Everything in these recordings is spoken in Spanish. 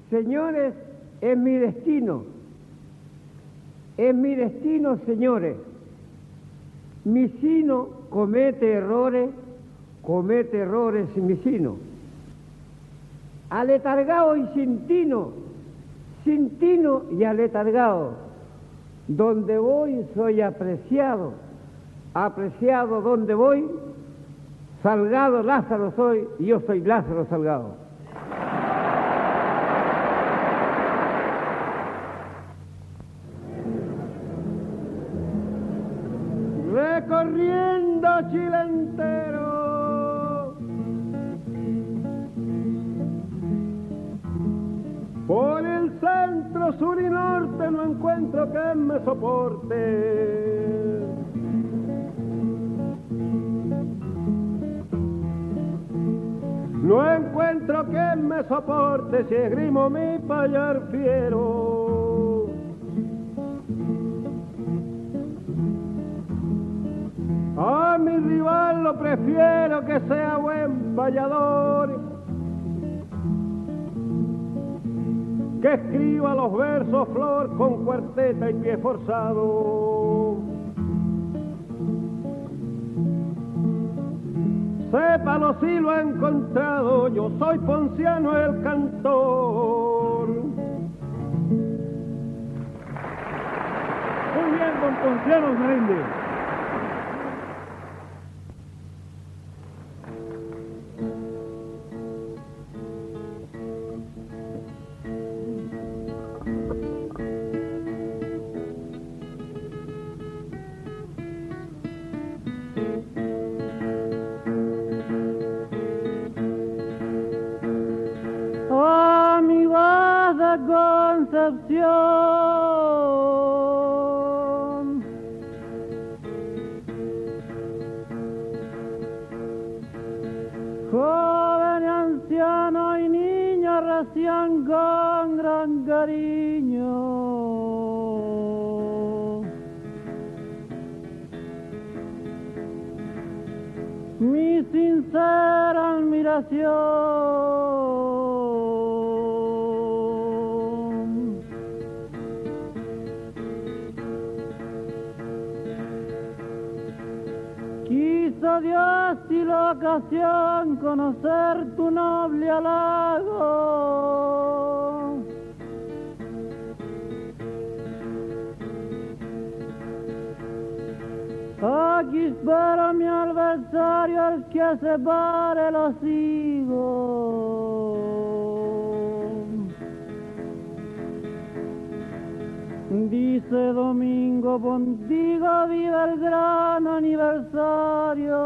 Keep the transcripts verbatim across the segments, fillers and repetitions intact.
Señores, es mi destino, es mi destino, señores. Mi sino comete errores, comete errores mi sino. Aletargado y sin tino, sin tino y aletargado. Donde voy soy apreciado, apreciado donde voy. Salgado Lázaro soy y yo soy Lázaro Salgado. Recorriendo Chile entero, por el centro, sur y norte no encuentro que me soporte. No encuentro que me soporte si esgrimo mi payar fiero. A mi rival lo prefiero que sea buen payador, que escriba los versos flor con cuarteta y pie forzado. Sépalo si lo he encontrado, yo soy Ponciano el cantor. Muy bien, don Ponciano Meléndez. Concepción, joven y anciano y niño recién con gran cariño, mi sincera admiración. Quiso Dios y la ocasión conocer tu noble halago. Aquí espera mi adversario, el que se pare lo sigo. Dice Domingo Pontigo, viva el gran aniversario.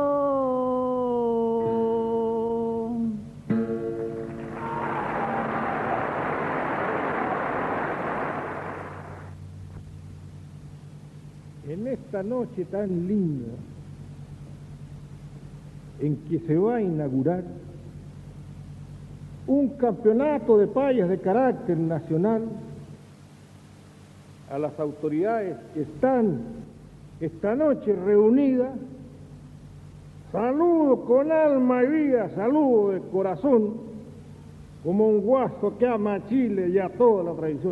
En esta noche tan linda en que se va a inaugurar un campeonato de payas de carácter nacional, a las autoridades que están esta noche reunidas, saludo con alma y vida, saludo de corazón, como un guaso que ama a Chile y a toda la tradición.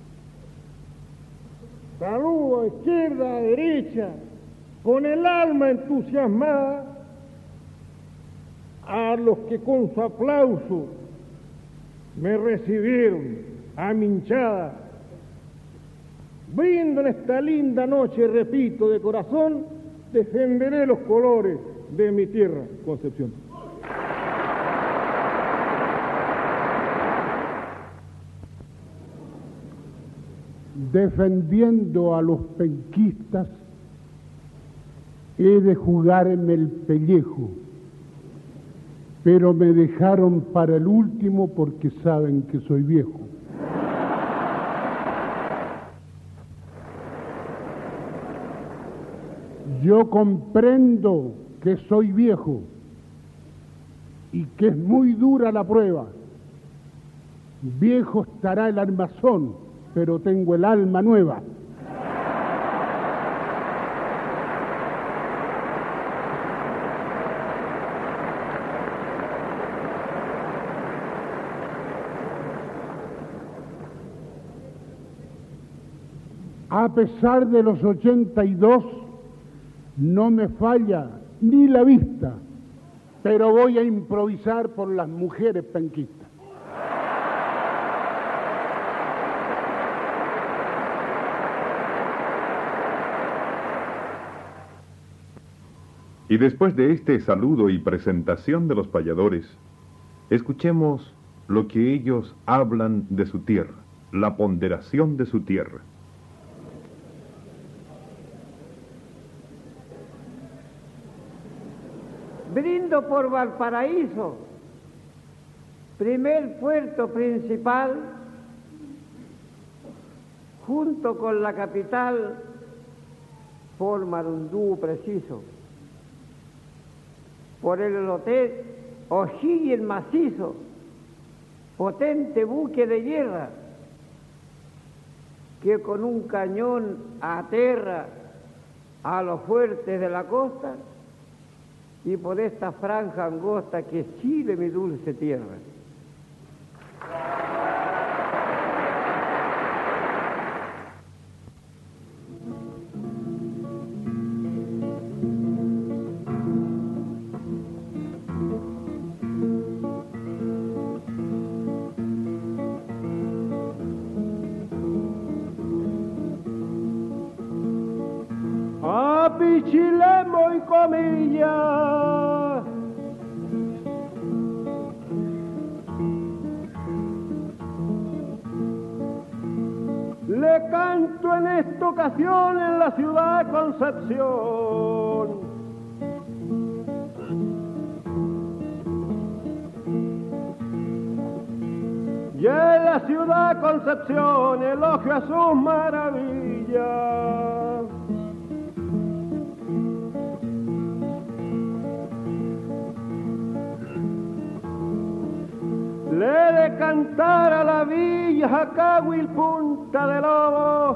Saludo a izquierda, a derecha, con el alma entusiasmada, a los que con su aplauso me recibieron, a mi hinchada. Brindo en esta linda noche, repito, de corazón, defenderé los colores de mi tierra, Concepción. Defendiendo a los penquistas, he de jugarme el pellejo, pero me dejaron para el último porque saben que soy viejo. Yo comprendo que soy viejo y que es muy dura la prueba. Viejo estará el armazón, pero tengo el alma nueva. A pesar de los ochenta y dos, no me falla ni la vista, pero voy a improvisar por las mujeres penquistas. Y después de este saludo y presentación de los payadores, escuchemos lo que ellos hablan de su tierra, la ponderación de su tierra. Brindo por Valparaíso, primer puerto principal, junto con la capital, forman un dúo preciso. Por el hotel O'Higgins macizo, potente buque de guerra, que con un cañón aterra a los fuertes de la costa, y por esta franja angosta que es Chile, mi dulce tierra. Apichilemo y comillas, le canto en esta ocasión en la ciudad de Concepción. Y en la ciudad de Concepción elogio a sus maravillas. Le de cantar a la villa Jacahuil Punta de Lobos,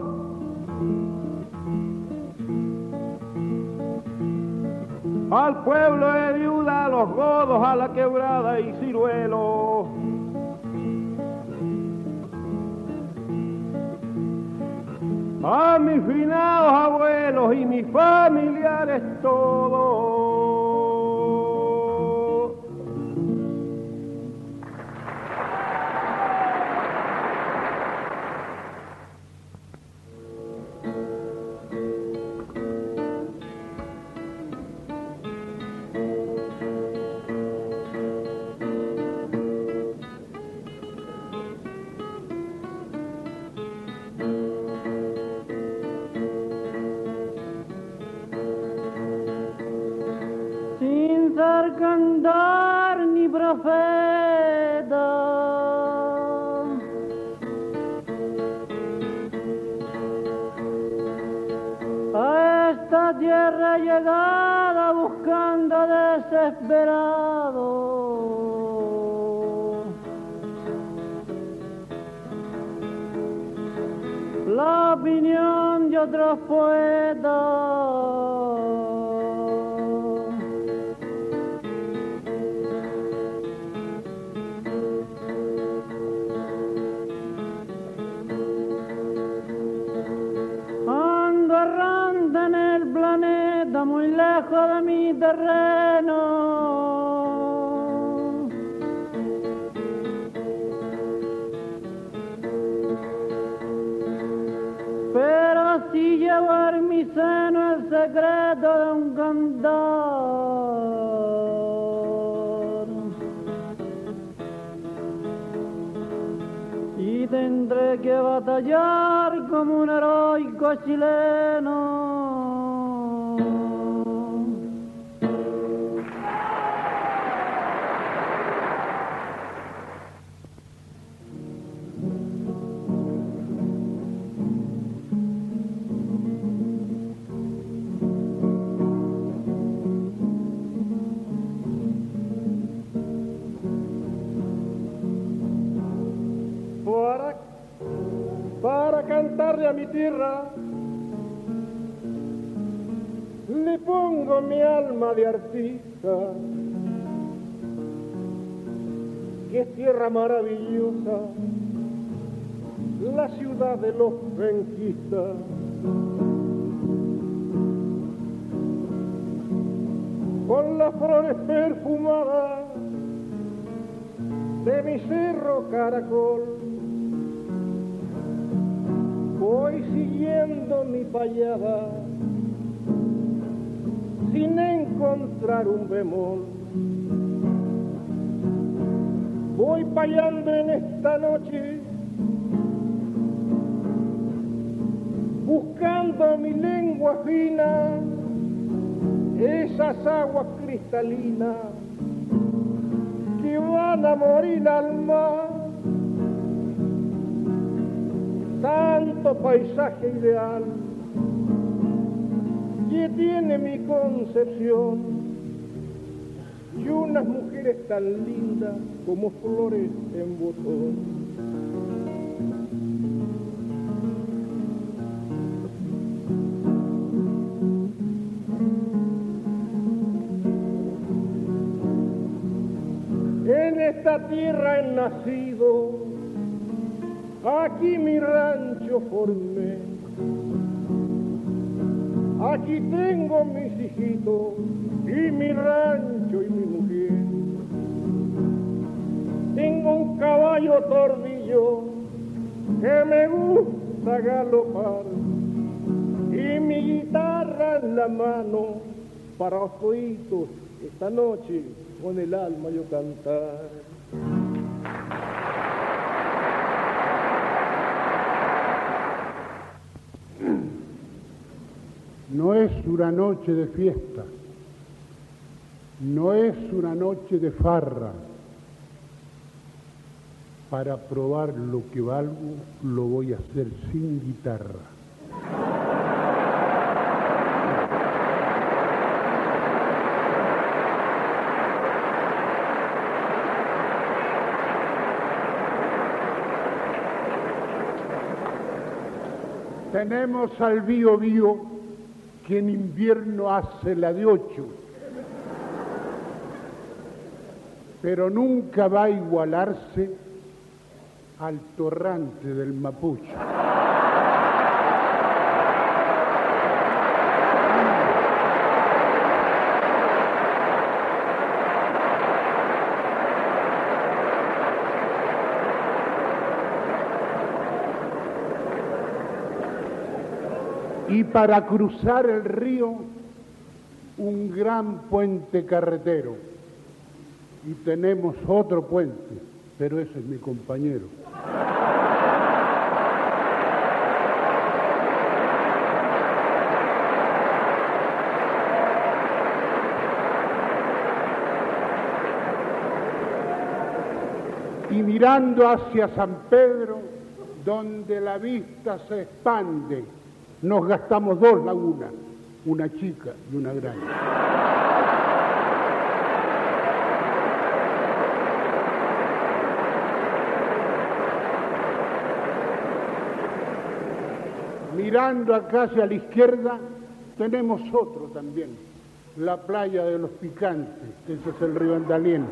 al pueblo de Viuda, a los Godos, a la Quebrada y Ciruelo. A mis finados abuelos y mis familiares todos. Cantar ni profeta, a esta tierra llegada buscando desesperado la opinión de otros poetas. Muy lejos de mi terreno, pero así llevo en mi seno el secreto de un cantar, y tendré que batallar como un heroico chileno. Para cantarle a mi tierra, le pongo mi alma de artista, que es tierra maravillosa, la ciudad de los penquistas. Con las flores perfumadas de mi cerro caracol, voy siguiendo mi payada sin encontrar un bemol. Voy payando en esta noche, buscando mi lengua fina, esas aguas cristalinas que van a morir al mar. Tanto paisaje ideal que tiene mi concepción, y unas mujeres tan lindas como flores en botón. En esta tierra he nacido, aquí mi rancho formé, aquí tengo mis hijitos y mi rancho y mi mujer. Tengo un caballo tordillo que me gusta galopar y mi guitarra en la mano para oídos esta noche con el alma yo cantar. No es una noche de fiesta, no es una noche de farra. Para probar lo que valgo, lo voy a hacer sin guitarra. Tenemos al Bío Bío, que en invierno hace la de ocho, pero nunca va a igualarse al torrante del Mapuche. Y para cruzar el río, un gran puente carretero. Y tenemos otro puente, pero ese es mi compañero. Y mirando hacia San Pedro, donde la vista se expande, nos gastamos dos lagunas, una chica y una grande. Mirando acá hacia la izquierda, tenemos otro también, la playa de los Picantes, ese es el río Andalien.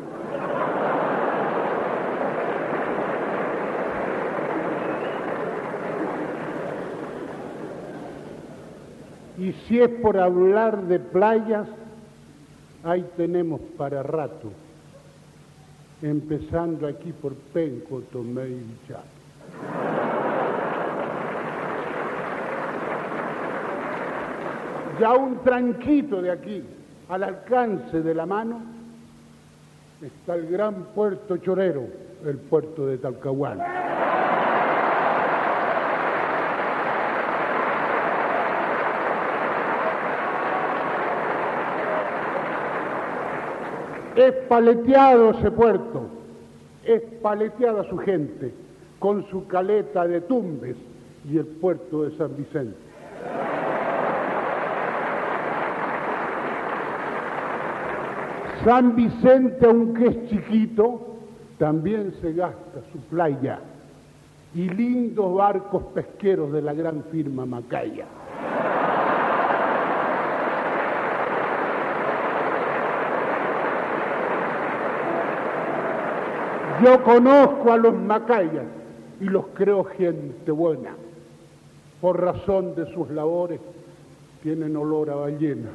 Y si es por hablar de playas, ahí tenemos para rato, empezando aquí por Penco, Tomé y Villar. Ya un tranquito de aquí, al alcance de la mano, está el gran puerto chorero, el puerto de Talcahuano. Es paleteado ese puerto, es paleteada su gente, con su caleta de Tumbes y el puerto de San Vicente. San Vicente, aunque es chiquito, también se gasta su playa y lindos barcos pesqueros de la gran firma Macaya. Yo conozco a los macayas y los creo gente buena. por razón de sus labores, tienen olor a ballena.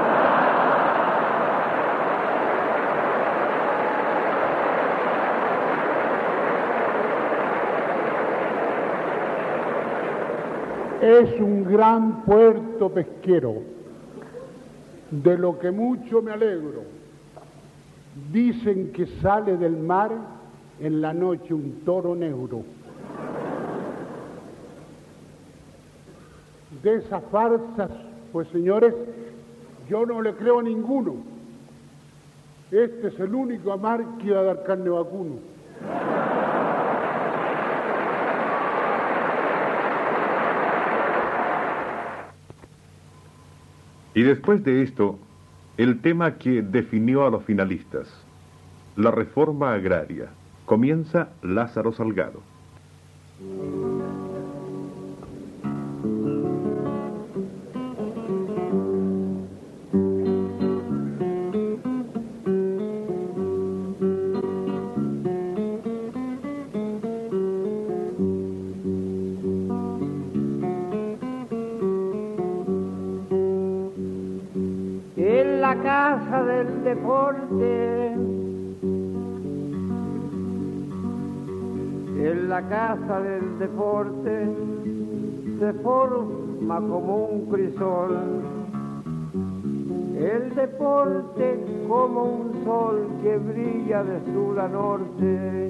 Es un gran puerto pesquero, de lo que mucho me alegro. Dicen que sale del mar en la noche un toro negro. De esas farsas, pues señores, yo no le creo a ninguno. Este es el único amar que iba a dar carne vacuno. Y después de esto, el tema que definió a los finalistas, la reforma agraria. Comienza Lázaro Salgado. En la casa del deporte, en la casa del deporte se forma como un crisol, el deporte como un sol que brilla de sur a norte.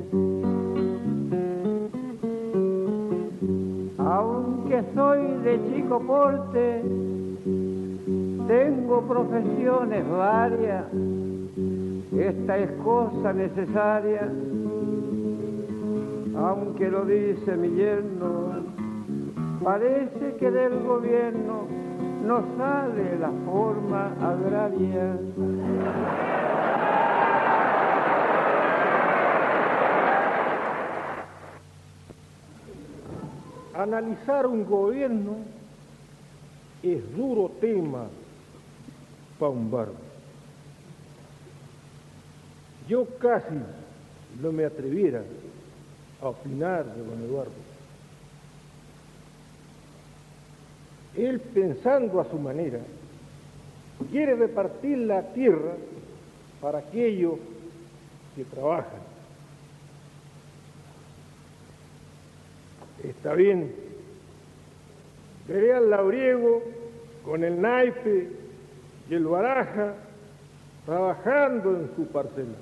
Aunque soy de chico porte, tengo profesiones varias, esta es cosa necesaria, aunque lo dice mi yerno, parece que del gobierno no sale la forma agraria. Analizar un gobierno es duro tema para un barbo. Yo casi no me atreviera a opinar de don Eduardo. Él, pensando a su manera, quiere repartir la tierra para aquellos que trabajan. Está bien, veré al labriego con el naipe y el baraja trabajando en su parcela.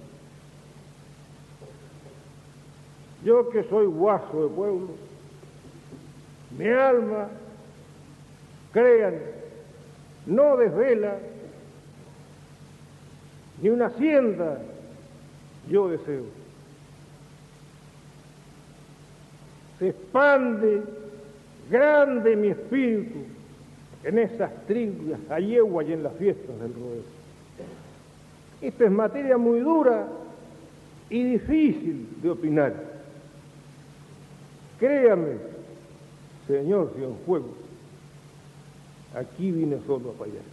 Yo que soy guaso de pueblo, mi alma, crean, no desvela ni una hacienda yo deseo. Se expande grande mi espíritu en esas trivias a yegua y en las fiestas del rodeo. Esta es materia muy dura y difícil de opinar. Créame, señor Cienfuegos, aquí vine solo a fallar.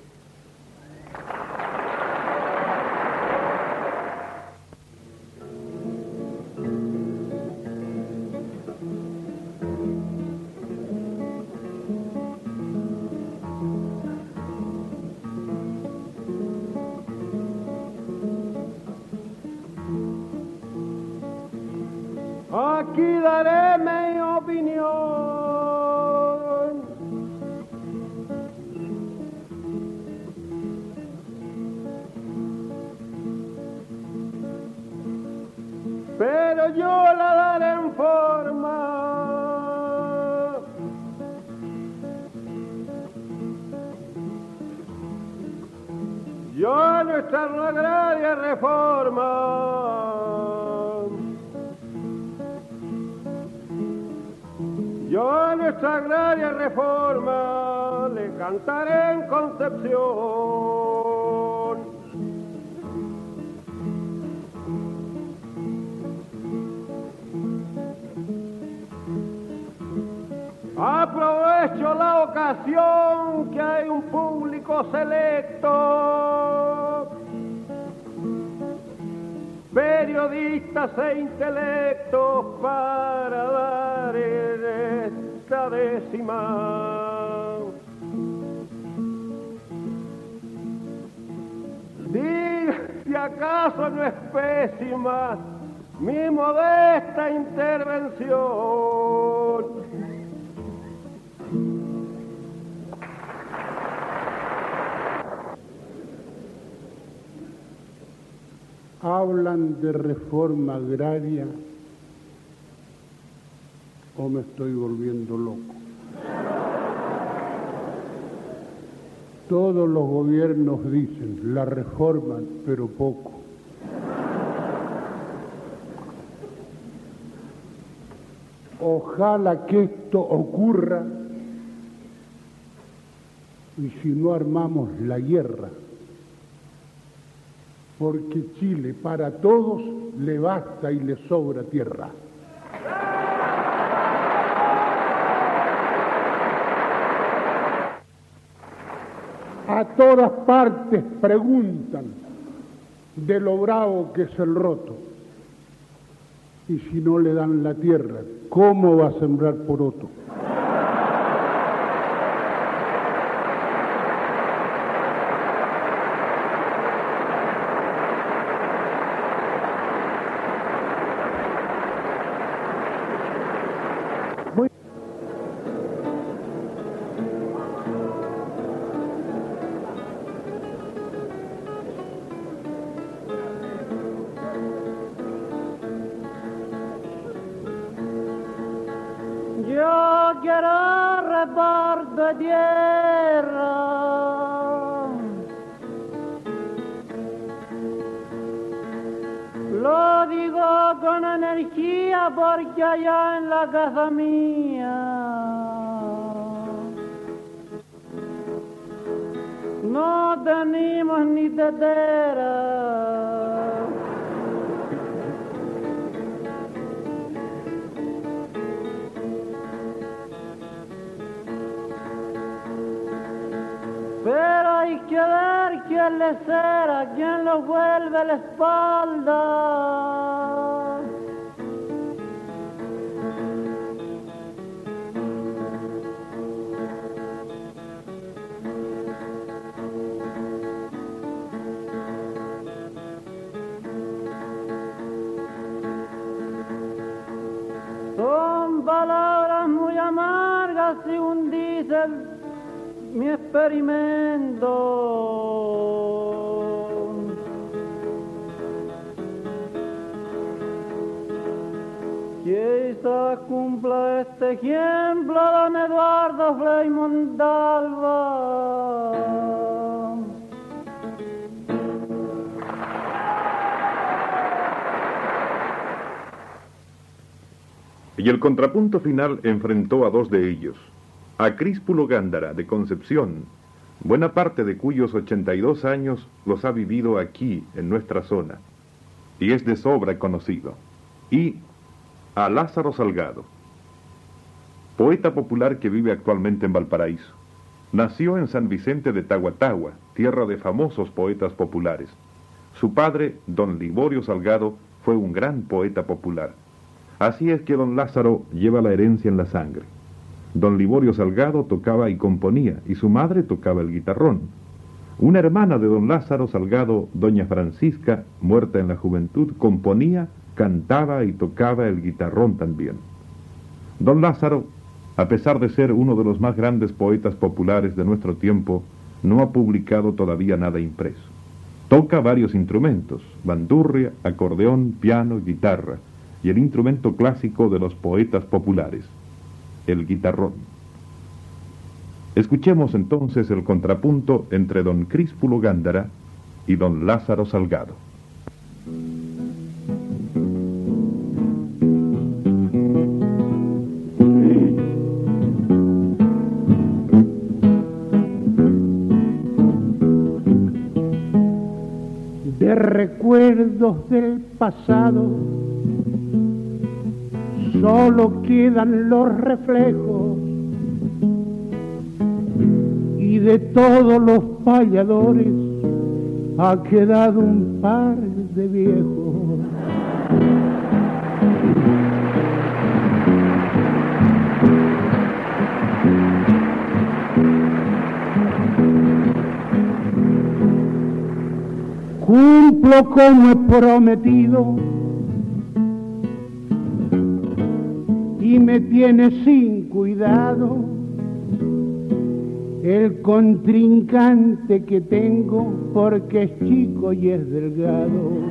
Aquí daré mi opinión. Pero yo la daré en forma. Yo a nuestra agraria reforma. Yo a nuestra agraria reforma le cantaré en Concepción. Aprovecho la ocasión que hay un público selecto, periodistas e intelectos, para dar en esta décima acaso no es pésima mi modesta intervención. ¿Hablan de reforma agraria o me estoy volviendo loco? Todos los gobiernos dicen, la reforman, pero poco. Ojalá que esto ocurra y si no armamos la guerra, porque Chile para todos le basta y le sobra tierra. A todas partes preguntan de lo bravo que es el roto. Y si no le dan la tierra, ¿cómo va a sembrar poroto? Yo quiero reparto de tierra, lo digo con energía porque allá en la casa mía no tenemos ni tetera. Pero hay que ver quién le cera, quién lo vuelve la espalda. Son palabras muy amargas, según dice mi experimento. Quizás cumpla este ejemplo don Eduardo Frei Montalva. Y el contrapunto final enfrentó a dos de ellos, a Críspulo Gándara, de Concepción, buena parte de cuyos ochenta y dos años los ha vivido aquí, en nuestra zona, y es de sobra conocido, y a Lázaro Salgado, poeta popular que vive actualmente en Valparaíso. Nació en San Vicente de Tahuatahua, tierra de famosos poetas populares. Su padre, don Liborio Salgado, fue un gran poeta popular. Así es que don Lázaro lleva la herencia en la sangre. Don Liborio Salgado tocaba y componía, y su madre tocaba el guitarrón. Una hermana de don Lázaro Salgado, doña Francisca, muerta en la juventud, componía, cantaba y tocaba el guitarrón también. Don Lázaro, a pesar de ser uno de los más grandes poetas populares de nuestro tiempo, no ha publicado todavía nada impreso. Toca varios instrumentos, bandurria, acordeón, piano, guitarra, y el instrumento clásico de los poetas populares, el guitarrón. Escuchemos entonces el contrapunto entre don Críspulo Gándara y don Lázaro Salgado. De recuerdos del pasado solo quedan los reflejos, y de todos los payadores ha quedado un par de viejos. cumplo como he prometido y me tiene sin cuidado el contrincante que tengo, porque es chico y es delgado.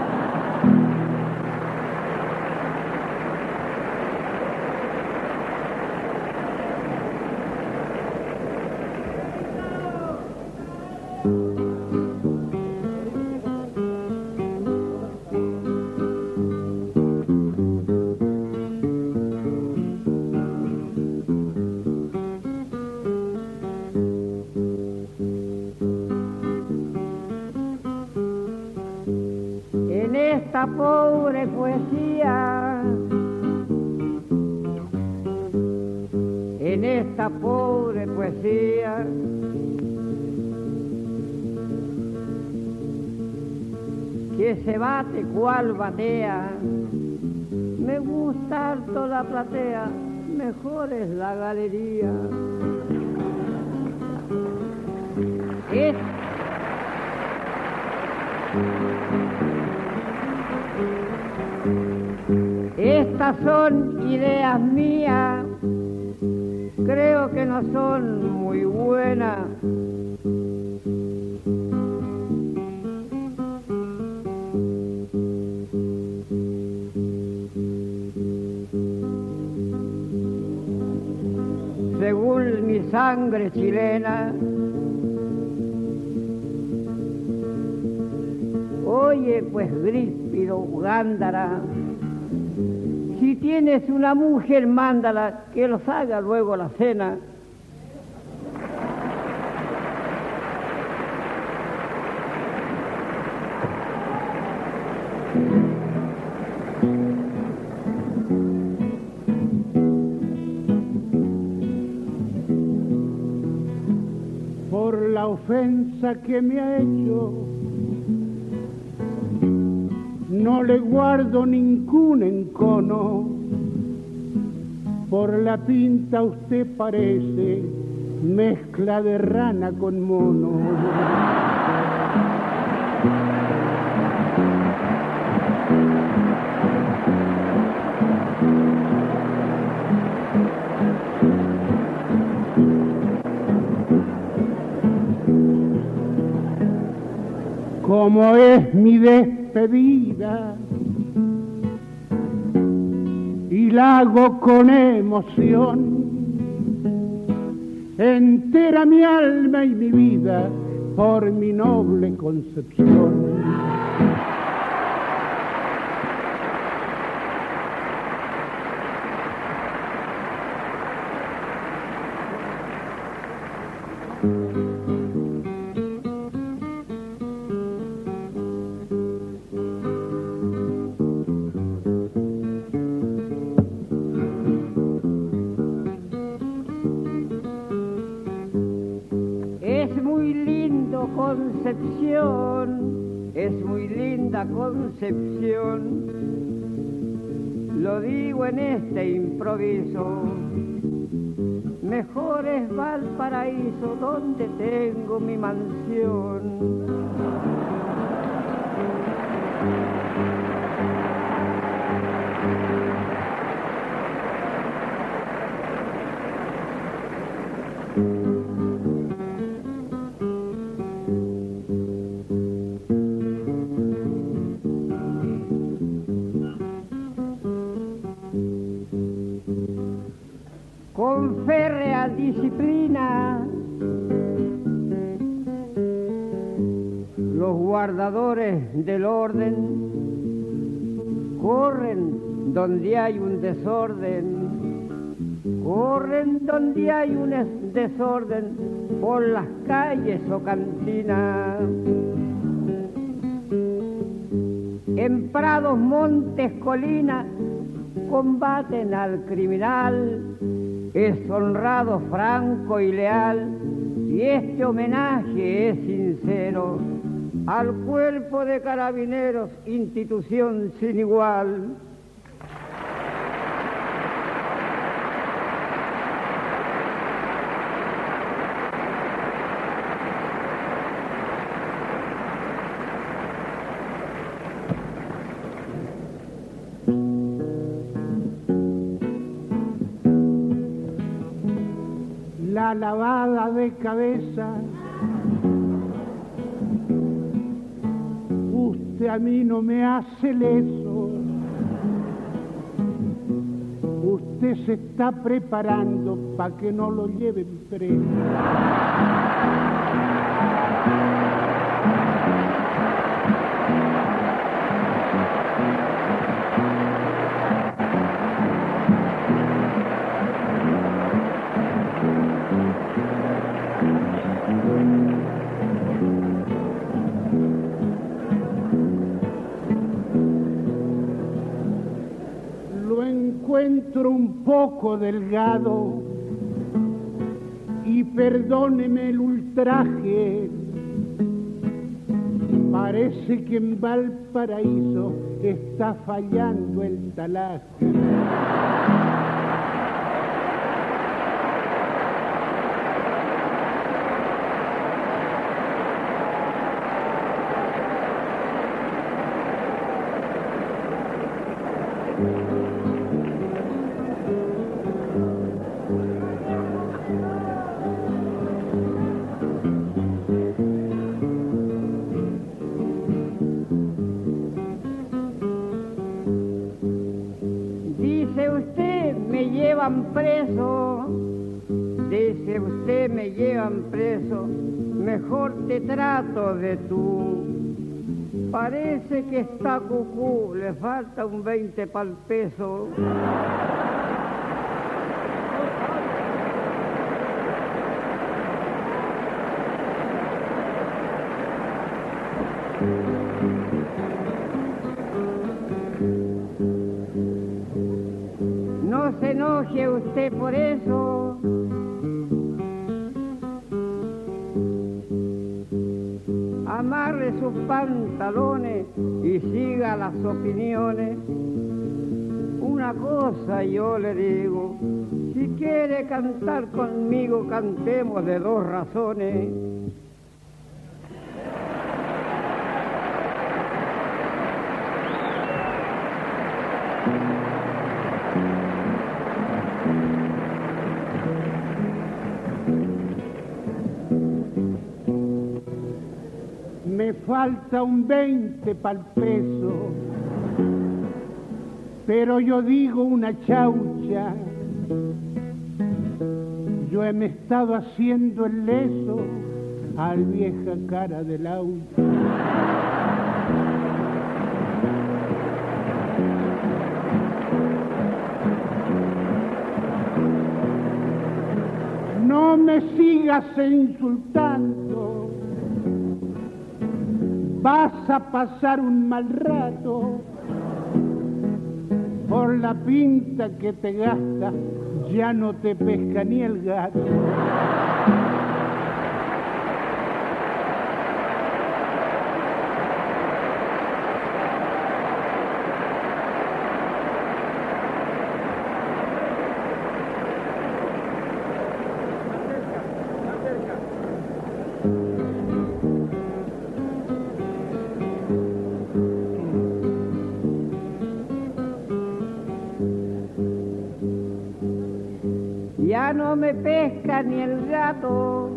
Esta pobre poesía, en esta pobre poesía, que se bate cual batea, me gusta harto la platea, mejor es la galería. Es Estas son ideas mías, creo que no son muy buenas. Según mi sangre chilena, oye pues Gríspido Gándara, si tienes una mujer, mándala, que los haga luego la cena. Por la ofensa que me ha hecho, no le guardo ningún encono. Por la pinta usted parece mezcla de rana con mono. Como es mi despedida y la hago con emoción, entera mi alma y mi vida por mi noble Concepción. Concepción, es muy linda Concepción, lo digo en este improviso, mejor es Valparaíso donde tengo mi mansión. Con férrea disciplina, los guardadores del orden corren donde hay un desorden, corren donde hay un desorden por las calles o cantinas. En prados, montes, colinas combaten al criminal. Es honrado, franco y leal, y este homenaje es sincero al cuerpo de carabineros, institución sin igual. la lavada de cabeza. Usted a mí no me hace leso. Usted se está preparando para que no lo lleven preso. Encuentro un poco delgado y perdóneme el ultraje, parece que en Valparaíso está fallando el talaje. Preso, dice usted, me llevan preso, mejor te trato de tú. Parece que está cucú, le falta un veinte pa'l peso. No se enoje usted por eso. Amarre sus pantalones y siga las opiniones. Una cosa yo le digo, si quiere cantar conmigo, cantemos de dos razones. Me falta un veinte pa'l peso, pero yo digo una chaucha. Yo me he estado haciendo el leso al vieja cara del auto. No me sigas insultando, vas a pasar un mal rato. Por la pinta que te gasta, ya no te pesca ni el gato. Ya no me pesca ni el gato,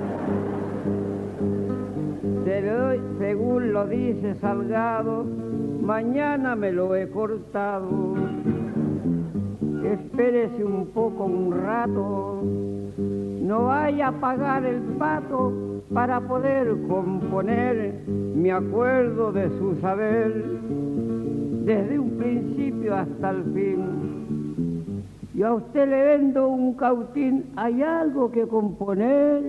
según lo dice Salgado, mañana me lo he cortado. Espérese un poco, un rato, no vaya a pagar el pato para poder componer. Me acuerdo de su saber desde un principio hasta el fin. Yo a usted le vendo un cautín, ¿hay algo que componer?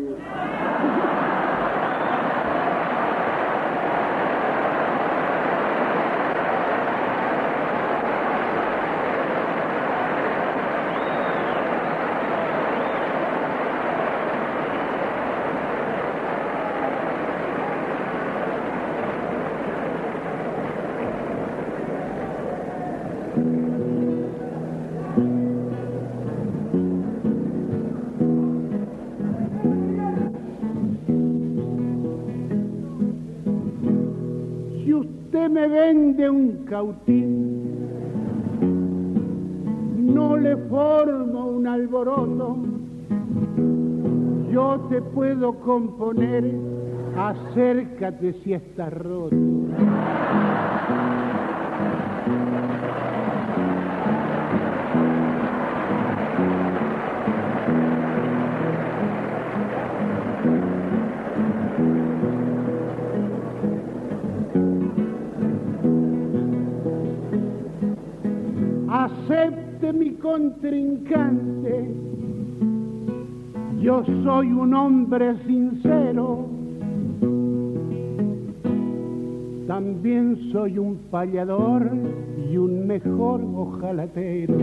Me vende un cautín, no le formo un alboroto, yo te puedo componer, acércate si estás roto. Acepte mi contrincante, yo soy un hombre sincero, también soy un payador y un mejor ojalatero.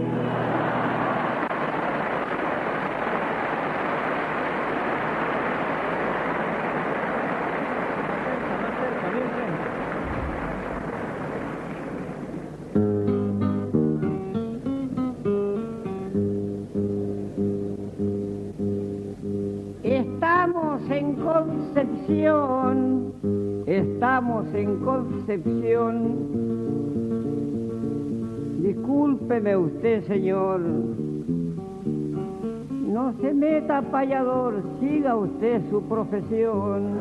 Estamos en Concepción, estamos en Concepción. Discúlpeme usted, señor, no se meta payador, siga usted su profesión.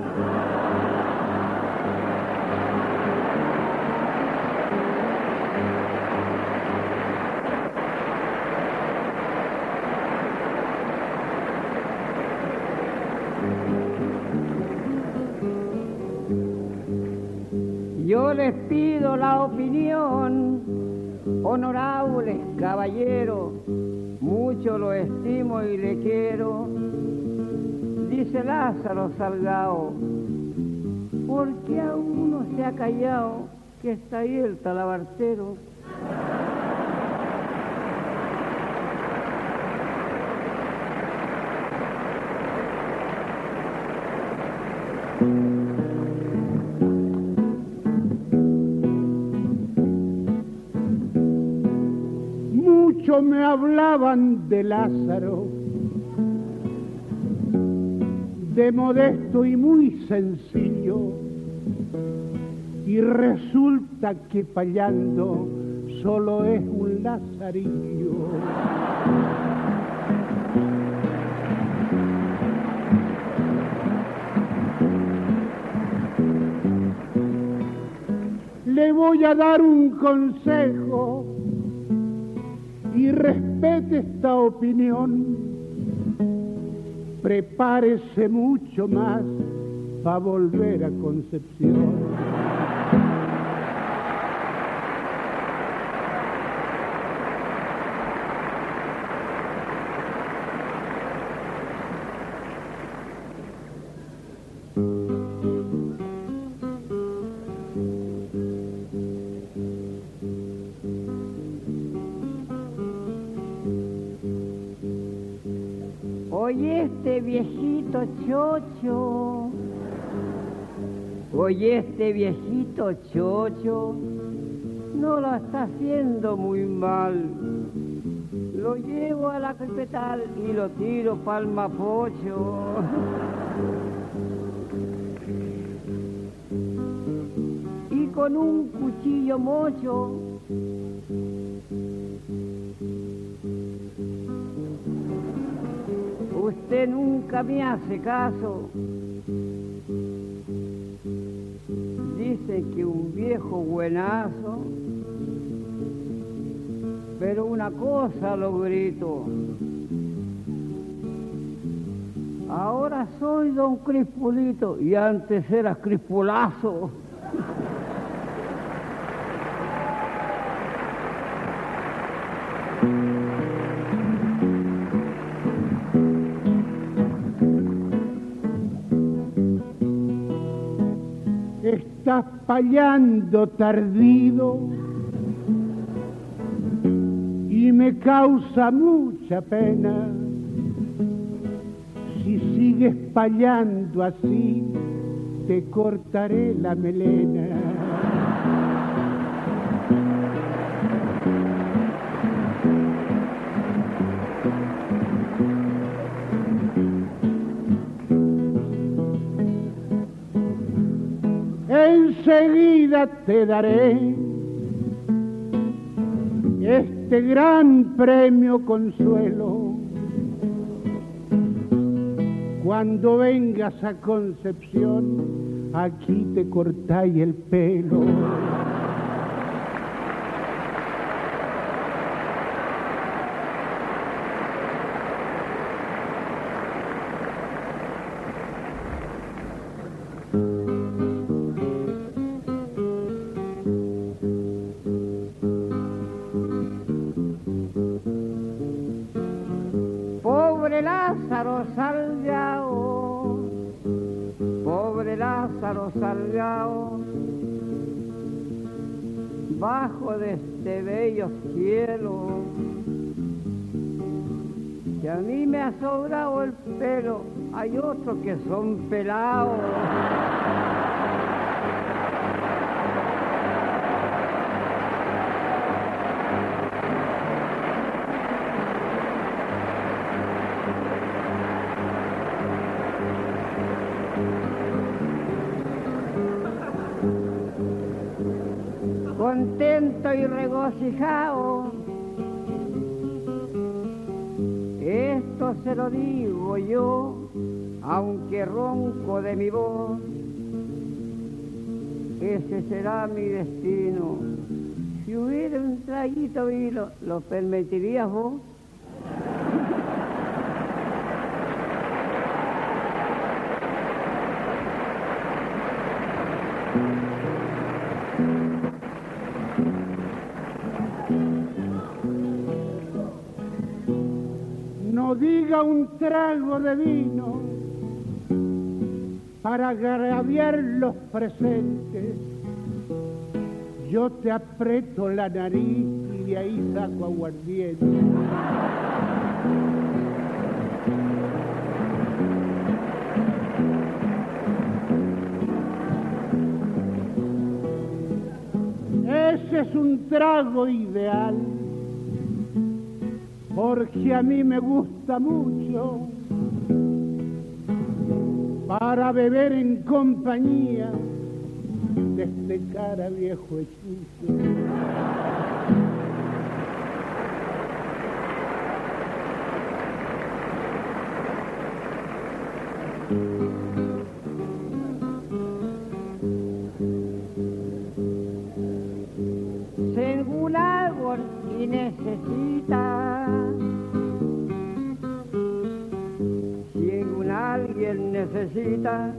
Yo les pido la opinión, honorables caballeros, mucho lo estimo y le quiero. Dice Lázaro Salgado, ¿por qué aún no se ha callado que está ahí el talabartero? Mucho me hablaban de Lázaro, de modesto y muy sencillo, y resulta que payando solo es un lazarillo. Le voy a dar un consejo y respete esta opinión. Prepárese mucho más para volver a Concepción. Oye este viejito chocho, oye este viejito chocho, no lo está haciendo muy mal. Lo llevo a la crepetal y lo tiro pa'l mapocho. Y con un cuchillo mocho usted nunca me hace caso. Dice que un viejo buenazo, pero una cosa lo grito. Ahora soy don Crispulito y antes era Crispulazo. Estás payando tardido y me causa mucha pena. Si sigues payando así, te cortaré la melena. Enseguida te daré este gran premio consuelo. Cuando vengas a Concepción, aquí te cortáis el pelo. Pobre Lázaro Salgado, pobre Lázaro Salgado, bajo de este bello cielo, que a mí me ha sobrado el pelo, hay otros que son pelados. Contento y regocijado, esto se lo digo yo, aunque ronco de mi voz, ese será mi destino. Si hubiera un traguito de vino, ¿lo permitirías vos? No diga un trago de vino para agraviar los presentes. Yo te aprieto la nariz y de ahí saco aguardiente. Ese es un trago ideal, porque a mí me gusta mucho para beber en compañía de este cara viejo hechizo. Según árbol y necesita, según alguien necesita,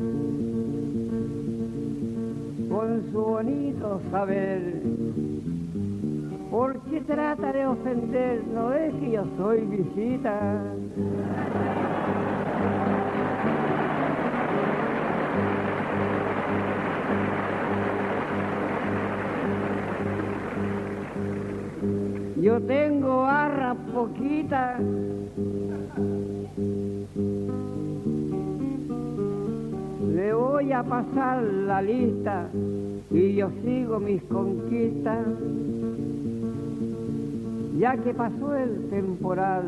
con su bonito saber, porque trata de ofender, no es que yo soy visita. Yo tengo barra poquita, le voy a pasar la lista y yo sigo mis conquistas. Ya que pasó el temporal,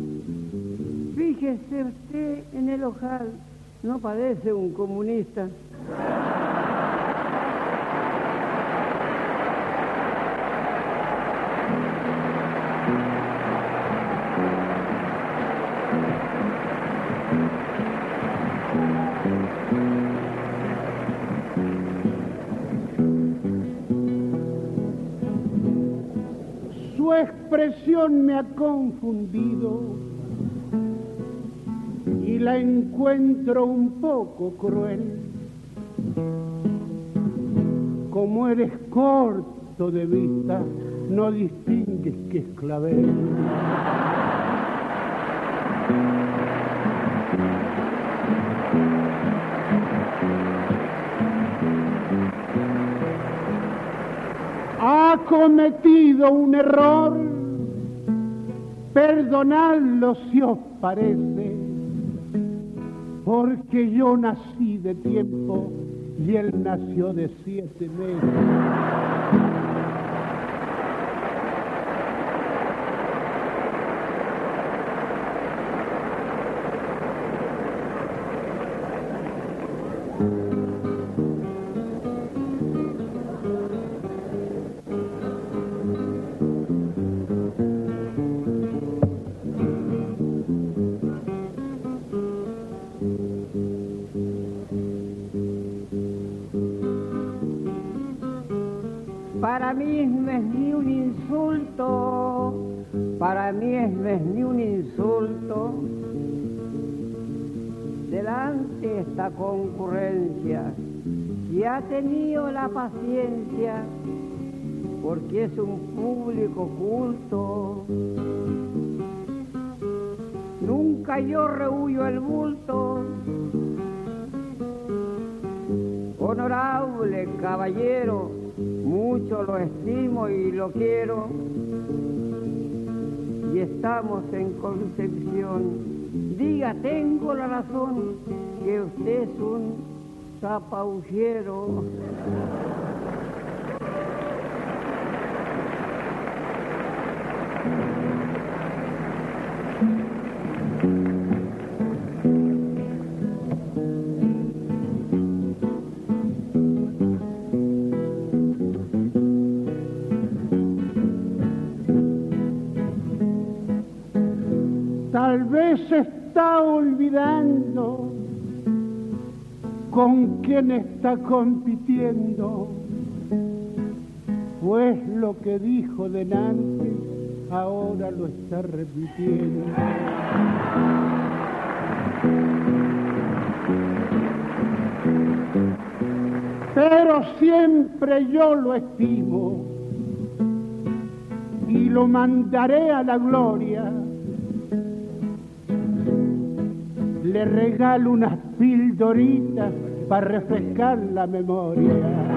fíjese usted en el ojal, no parece un comunista. Su expresión me ha confundido y la encuentro un poco cruel. Como eres corto de vista, no distingues que es clavel. Ha cometido un error, perdonadlo si os parece, porque yo nací de tiempo y él nació de siete meses. Para mí no es ni un insulto, para mí no es ni un insulto. Delante esta concurrencia, que ha tenido la paciencia, porque es un público culto. Nunca yo rehuyo el bulto. Honorable caballero, mucho lo estimo y lo quiero. Y estamos en Concepción. Diga, tengo la razón, que usted es un zapaullero. Tal vez está olvidando con quién está compitiendo, pues lo que dijo delante ahora lo está repitiendo. Pero siempre yo lo estimo y lo mandaré a la gloria. Le regalo unas pildoritas para refrescar la memoria.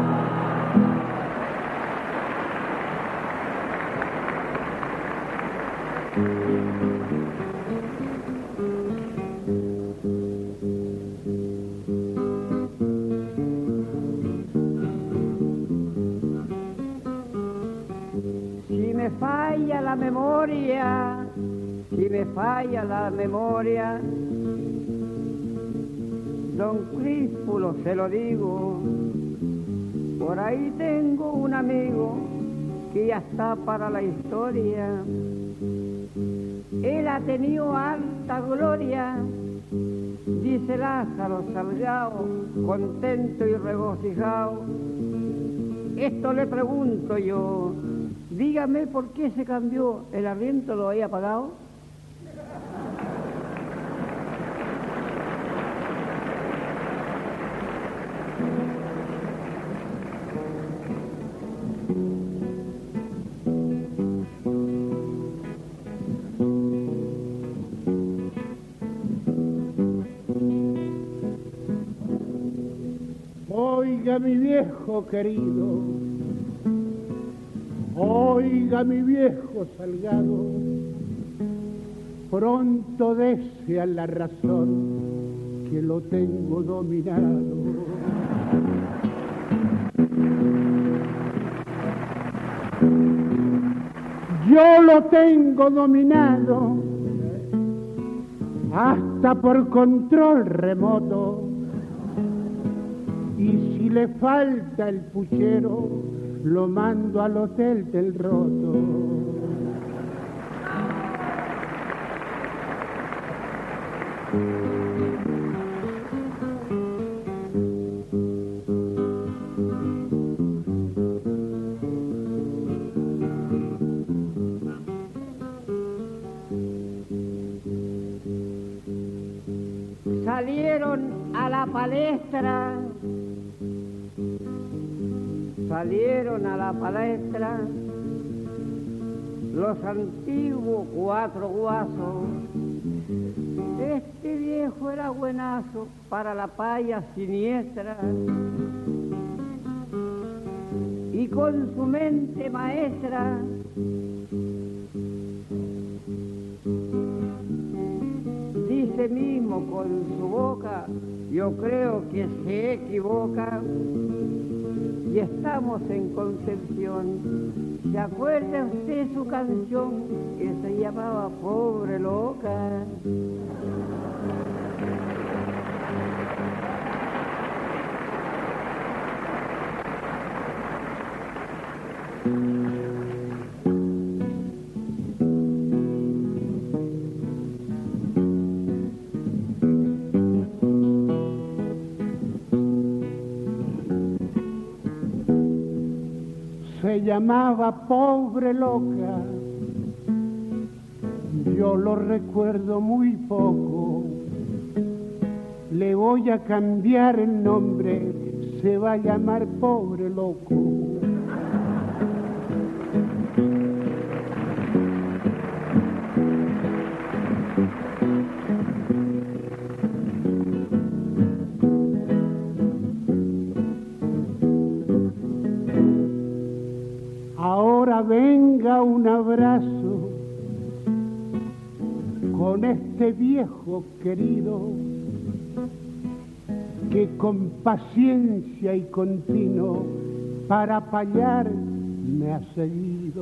Si me falla la memoria, si me falla la memoria, don Críspulo se lo digo, por ahí tengo un amigo que ya está para la historia. Él ha tenido alta gloria, dice Lázaro Salgado, contento y regocijado. Esto le pregunto yo, dígame por qué se cambió, ¿el arriendo lo había pagado? Oiga mi viejo querido, oiga mi viejo Salgado, pronto desea la razón que lo tengo dominado. Yo lo tengo dominado hasta por control remoto. Y si le falta el puchero, lo mando al hotel del Roto. Salieron a la palestra, salieron a la palestra los antiguos cuatro guasos. Este viejo era buenazo para la paya siniestra, y con su mente maestra dice mismo con su boca, yo creo que se equivoca. Y estamos en Concepción. ¿Se acuerda usted su canción que se llamaba Pobre Loca? llamaba pobre loca, yo lo recuerdo muy poco. Le voy a cambiar el nombre, se va a llamar pobre loco. Ahora venga un abrazo con este viejo querido que con paciencia y continuo para payar me ha seguido.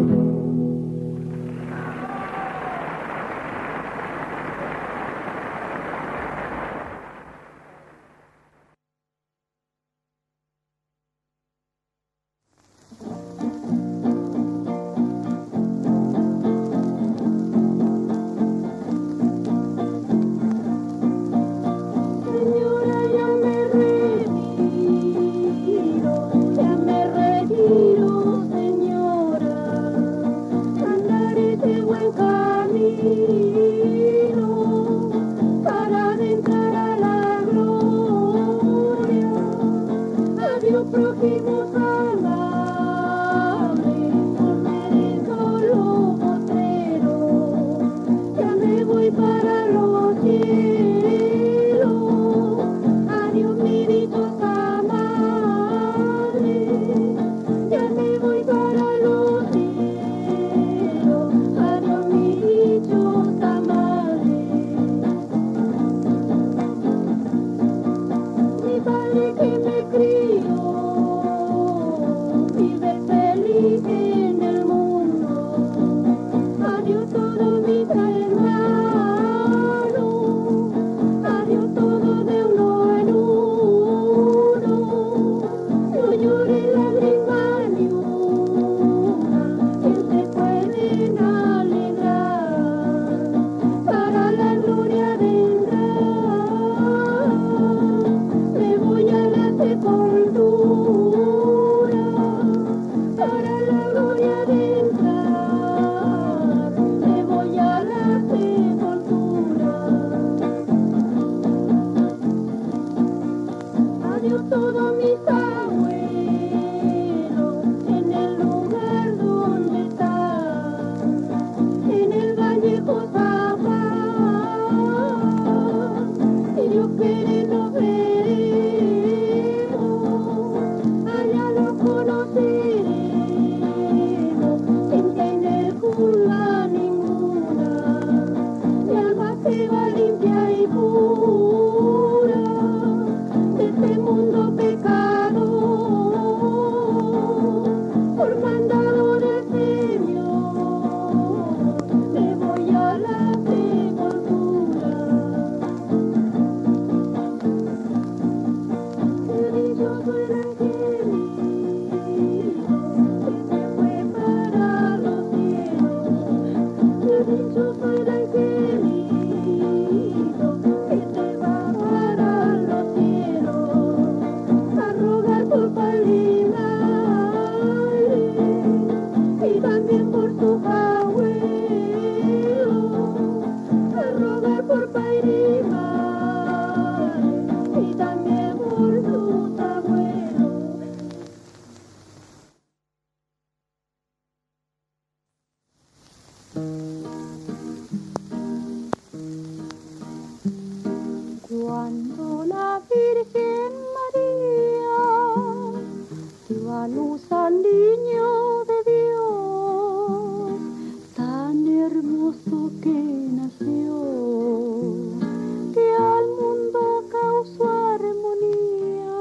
Cuando la Virgen María dio a luz al niño de Dios, tan hermoso que nació, que al mundo causó armonía.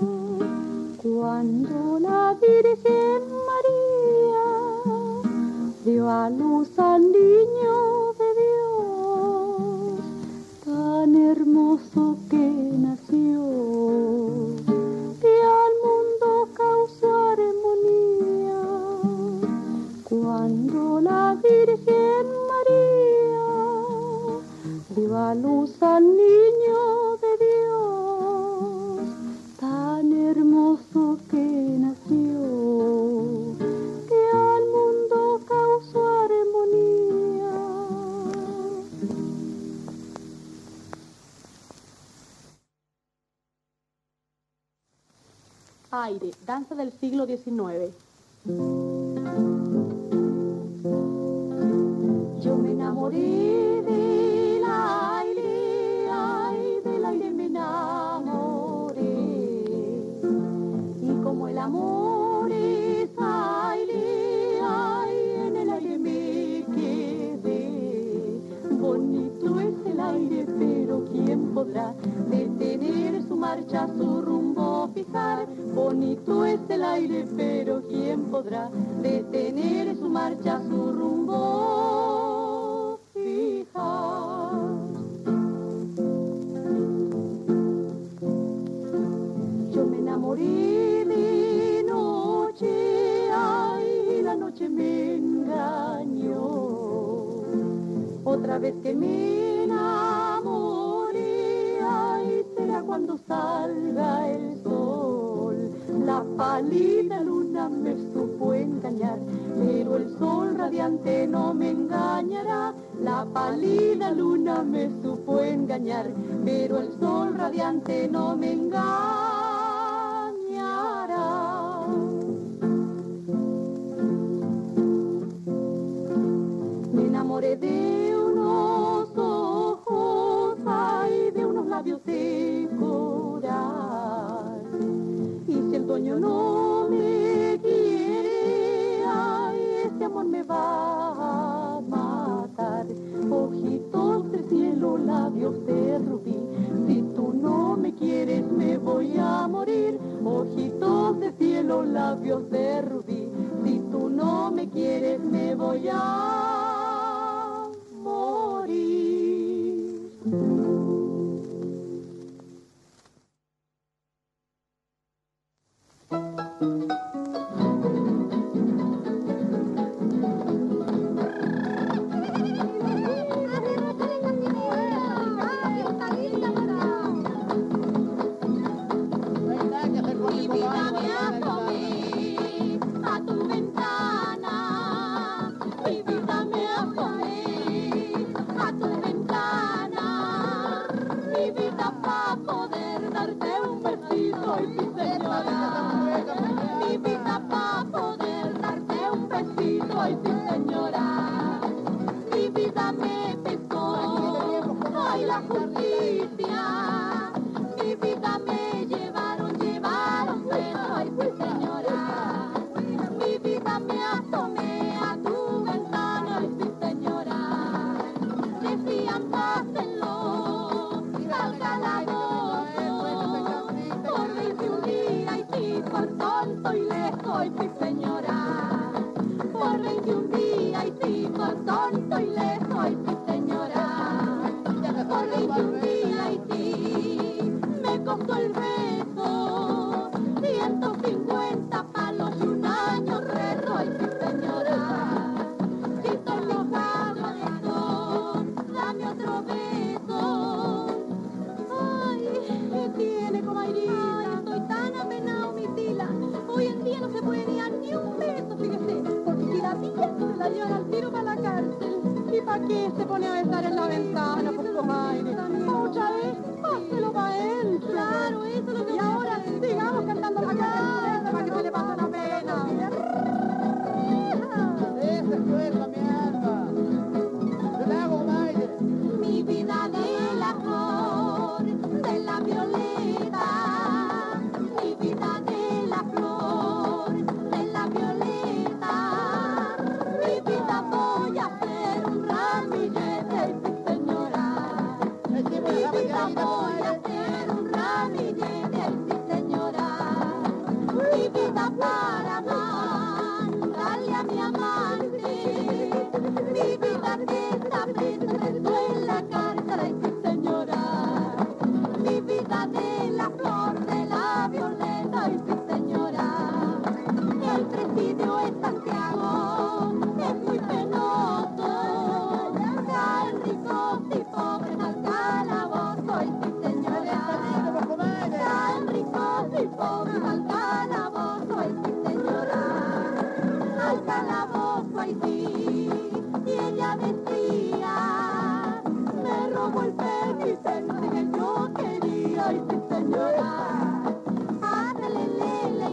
Cuando la Virgen María dio a luz al niño de Dios, tan hermoso que nació, que al mundo causó armonía. Cuando la Virgen María dio a luz al niño de Dios, tan hermoso que nació, que Aire, danza del siglo diecinueve. Yo me enamoré del aire, ay, del aire me enamoré. Y como el amor es aire, ay, en el aire me quedé. Bonito es el aire, pero ¿quién podrá detener su marcha, su rumbo fijar? Bonito es el aire, pero ¿quién podrá detener su marcha, su rumbo fijar? Yo me enamoré de noche, ay, la noche me engañó. Otra vez que me enamoré, ay, será cuando salga el sol. La pálida luna me supo engañar, pero el sol radiante no me engañará. La pálida luna me supo engañar, pero el sol radiante no me engañará. Me enamoré de unos ojos, ay, de unos labios de coral. Y si el dueño no me quiere, ay, este amor me va a matar. Ojitos de cielo, labios de rubí, si tú no me quieres me voy a morir. Ojitos de cielo, labios de rubí, si tú no me quieres me voy a morir. Mi vida me asomé a tu ventana, mi vida me asomé a tu ventana, mi vida para poder darte un besito, y sí señora, mi vida para poder darte un besito, y sí señora, mi vida me pescó, ay la justicia, mi vida me llevaron, llevaron preso, ay sí señora, mi vida me asomé a tu ventana, ay sí señora, decían pásenlo al calabozo, por veintiún días y sí, por tonto y lejos, ay sí señora, por veintiún días y sí, por tonto y lejos, ay sí señora, por veintiún días y sí, me costó el beso, ciento cincuenta palos y un año rerro, ay sí señora, si estoy mojado de esto, dame otro beso, ay, ¿qué tiene, comadrita? Ay, estoy tan apenado, mi tila, hoy en día no se puede ni dar ni un beso, fíjese, porque si la pilla se la llevan al tiro para la cárcel. ¿Y para qué se pone a besar en la ventana, pues, comadre? Otra vez, páselo para él. Claro, eso es lo que... Y ahora sigamos cantando la canción para que se le pase la pena. Esa es fuerza, mi alma. Yo le hago baile. Mi vida de la flor, de la violeta, mi vida de la flor, de la violeta, mi vida voy a hacer un ramillete, sí señora, mi vida voy a hacer un ramillete, sí señora, mi vida para mandarle a mi amante, mi vida que está presa en la cárcel, ay sí señora, mi vida de la flor, de la violeta, ay sí señora, el presidio en Santiago es muy penoso, caen ricos y pobres al calabozo, ay sí señora, caen ricos y pobres al calabozo, ay sí señora, al calabozo, ay sí, y ella decía, me robó el permiso que yo quería, ay sí señora, hágale lele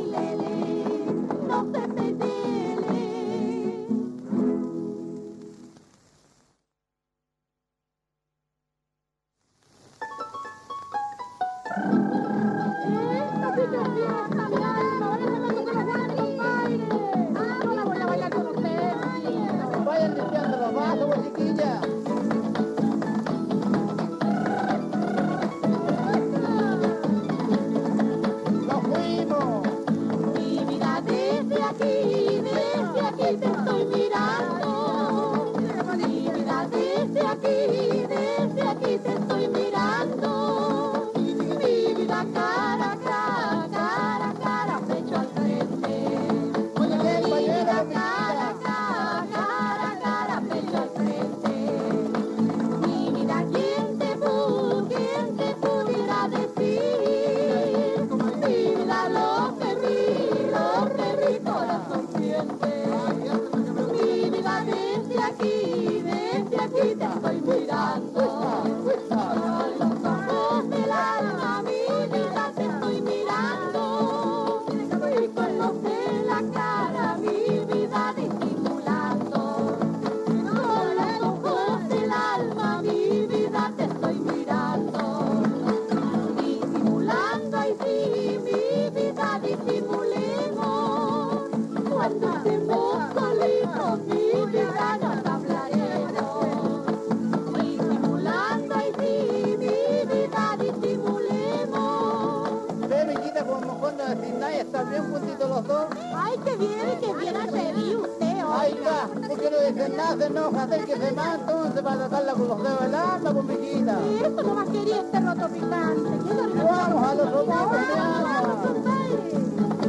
desde aquí te estoy mirando. Mi vida cara a cara, cara a cara, pecho al frente. Mi vida cara a cara, cara a cara, pecho al frente. Mi vida, ¿quién te pudo, quién te pudiera decir? Mi vida, lo que mi, lo que mi corazón siente. Mi vida, desde aquí, desde aquí te estoy mirando. Con los ojos del alma, mi vida te estoy mirando. Y con los de la cara, mi vida disimulando. Con los ojos del alma, mi vida te estoy mirando. Disimulando, ay sí, mi vida disimulemos. Cuando estemos solitos, mi vida nos hablaremos. Disimulando, ay sí, mi vida disimulemos. Ve, Viquita, como cuando decís nada, están bien juntitos los dos. Ay, qué bien, qué bien atreví usted, Ahí oiga. está, porque no dicen nada, se enoja, hacer que se va, entonces va a tratarla con los dedos del alma, con Viquita. Eso no más quería este roto picante. Qué dolor. Vamos a los otros, Vamos, mi alma. vamos, compadre.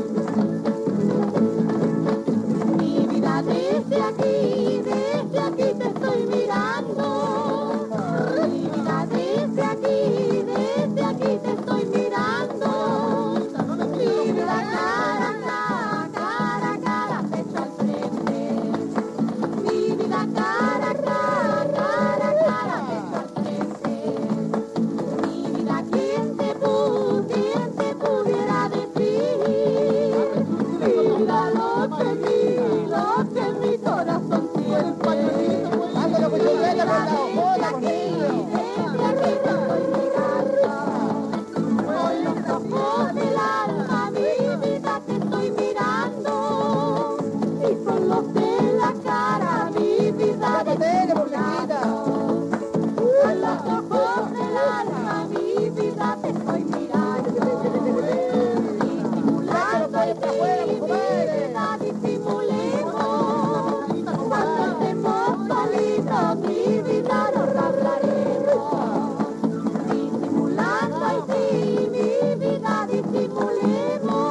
Mi vida, desde aquí, desde aquí te estoy mirando. Mi vida, desde aquí, desde aquí te estoy mirando. Mi vida, cara a cara, cara a cara, pecho al frente. Mi vida, cara a cara, cara a cara, pecho al frente. Mi vida, ¿quién te pudo, quién te pudiera decir? Mi vida, lo que mi, lo que mi corazón siente. Ándale, pues, yo voy a la bola con ellos. Desde aquí te estoy mirando. Con los ojos del alma, mi vida te estoy mirando. Y con los de la cara, mi vida te Dale, estoy por Viquita. mirando. Con los ojos del alma, mi vida te estoy mirando. Disimulando y mi vida disimulemos. Cuando estemos solitos, mi vida nos hablaremos. Disimulando y sí, mi vida disimulemos.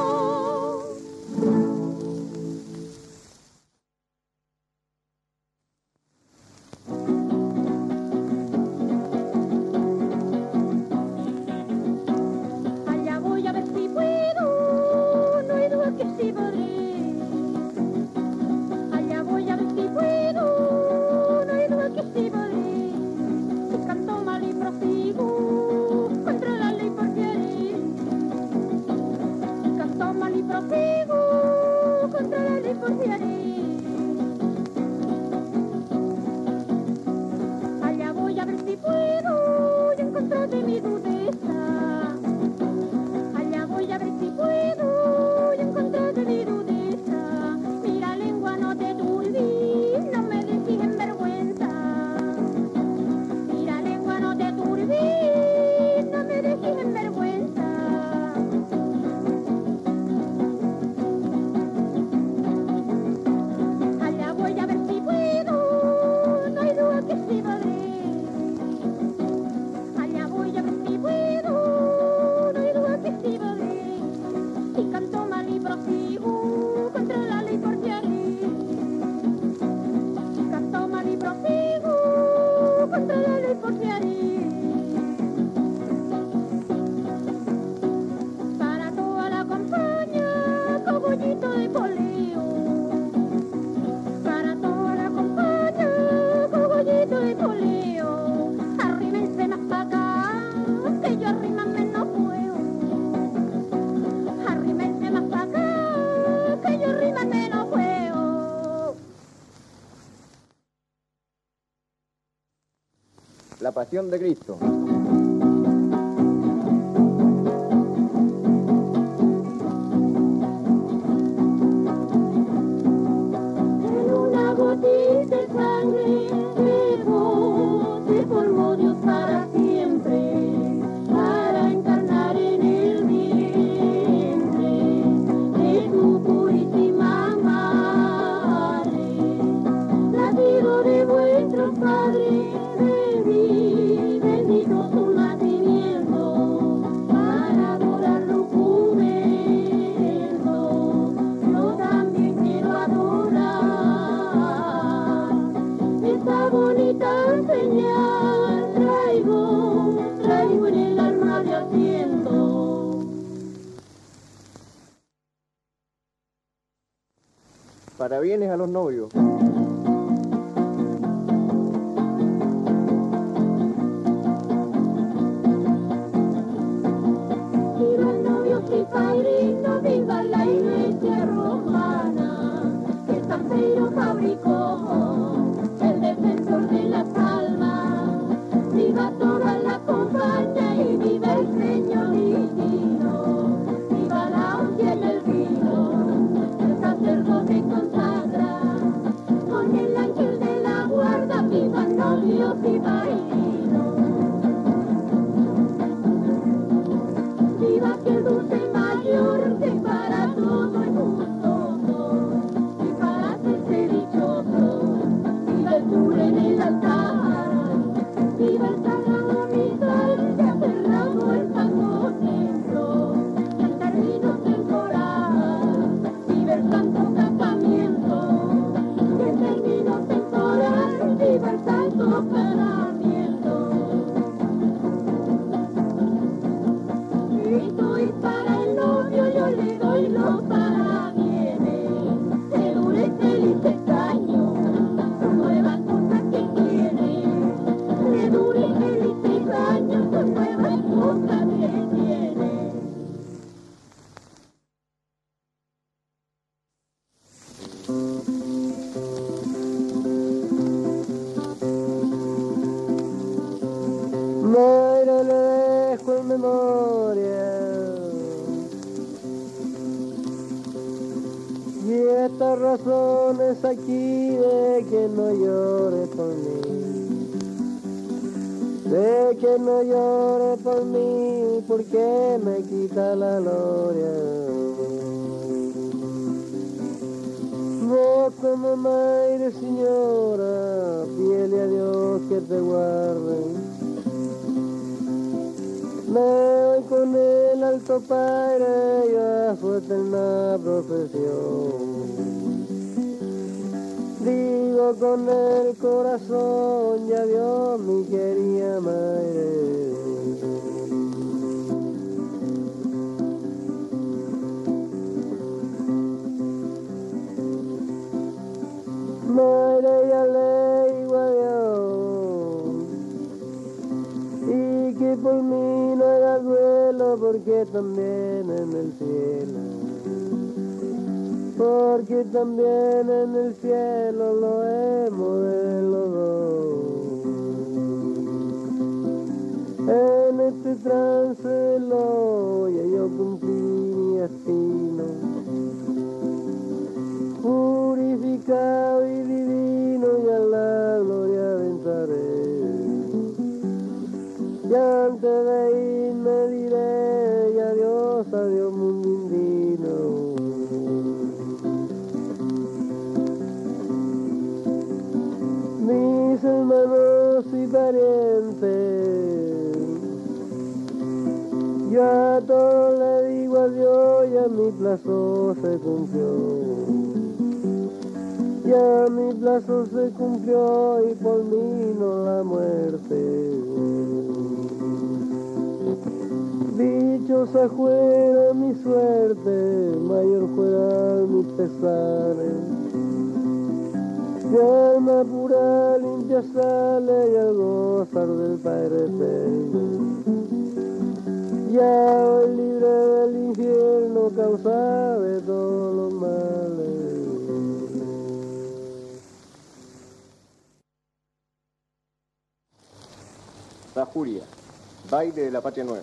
Allá voy a ver si puedo, no hay duda que sí podré. Allá voy a ver si puedo, no hay duda que sí podré. Si canto mal y prosigo, contra la ley porque haré. Si canto mal y prosigo, contra la ley porque haré. Allá voy a ver si puedo, y encontrar de mi dudeza. Allá voy a ver si puedo, y encontrar de mi dudeza. Mira, lengua, no te turbis, no me dejes en vergüenza. Mira, lengua, no te turbis, no me dejes en vergüenza. Allá voy a ver si puedo, no hay duda que sí podré. Allá voy a ver si puedo, no hay duda que sí podré. Si canto mal y prosigo, contra la ley porque haré. Si canto mal y prosigo, contra la ley porque haré. Para toda la campaña, cogollito de poleo. Para toda la campaña, cogollito de poleo. Arrímense más para acá, que yo arrimarme no puedo. Arrímense más para acá, que yo arrimarme no puedo. La pasión de Cristo. En una gotita de sangre llevó, se formó Dios para siempre, para encarnar en el vientre de tu purísima madre. Latido de vuestro Padre, de Parabienes a los novios. Viva el novio y padrino, viva la iglesia romana, que San Pedro fabricó, el defensor de las almas. Viva toda la compañía y viva el señor divino, viva la hostia y el vino, el sacerdote consagra, con el ángel de la guarda, viva novios y bailarino. Viva que el dulce mayor que para todo es gustoso y para hacerse dichoso. Viva el cura en el altar, viva el sagrado misal que ha cerrado el paso negro y el término temporal. Viva el santo casamiento y el término temporal. Viva el santo casamiento. Esto es para el novio, yo le doy los parabienes, que dure felices años, con nuevas cosas que tiene, que dure felices años, con nuevas cosas que tiene. Mayra le dejo en memoria y estas razones aquí de que no llore por mí, de que no llore por mí porque me quita la gloria. No como Mayra, señora, pídele a Dios que te guarde. Me voy con el alto padre y a su eterna profesión. Digo con el corazón, ya Dios mi querida madre. Madre, ya le digo a Dios y que por mí no haga duelo, porque también en el cielo, porque también en el cielo lo hemos de los dos. En este trance lo ya yo cumplí mi destino, purificado y divino, y a la gloria venceré. Y antes de irme diré, y adiós, adiós mundo indino. Mis hermanos y parientes, yo a todos le digo adiós, y a mi plazo se cumplió. Ya mi plazo se cumplió y por mí no la muerte. Dichosa fuera mi suerte, mayor fuera mis pesares. Mi alma pura limpia sale y al gozar del Padre eterno. Ya hoy libre del infierno, causa de todos los males. La Juria, baile de la Patria Nueva.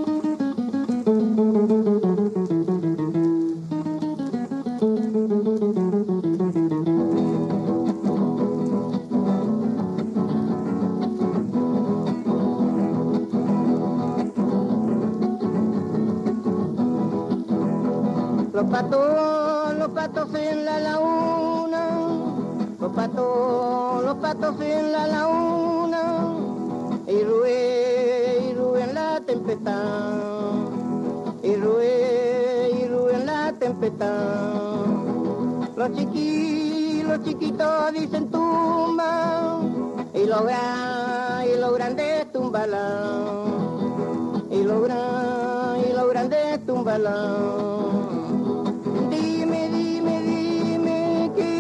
Los patos, los patos en la laguna, los patos, los patos en la laguna, y rué, y rué en la tempestad, y rué, y rué en la tempestad. Los chiquitos, los chiquitos dicen tumba, y los grandes, y los grandes tumbalan, y los grandes, y los grandes tumbalan. Dime, dime, dime, ¿qué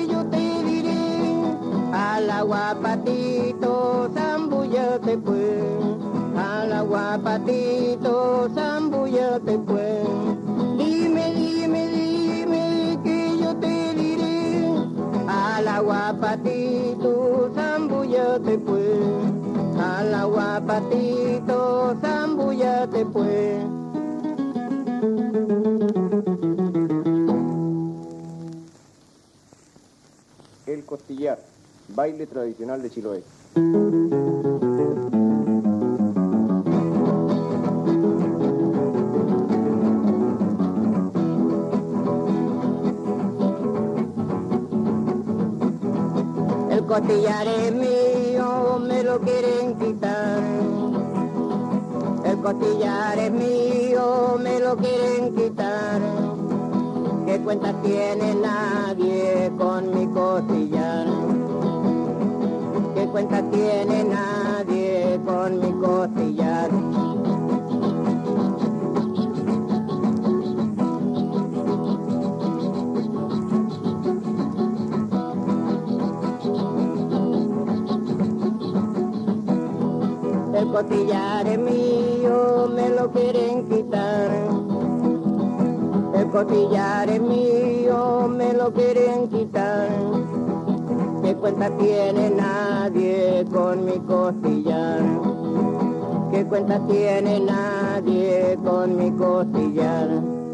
guapatito, zambullate pues, a la guapatito, zambullate pues. Dime, dime, dime que yo te diré, a la guapatito, zambullate pues, a la guapatito, zambullate pues. El costillar, baile tradicional de Chiloé. El costillar es mío, me lo quieren quitar. El costillar es mío, me lo quieren quitar. ¿Qué cuenta tiene nadie con mi costillar? ¿Qué cuenta tiene nadie con mi costillar? El costillar es mío, me lo quieren quitar. El costillar es mío, me lo quieren quitar. ¿Qué cuenta tiene nadie con mi costillar? ¿Qué cuenta tiene nadie con mi costillar?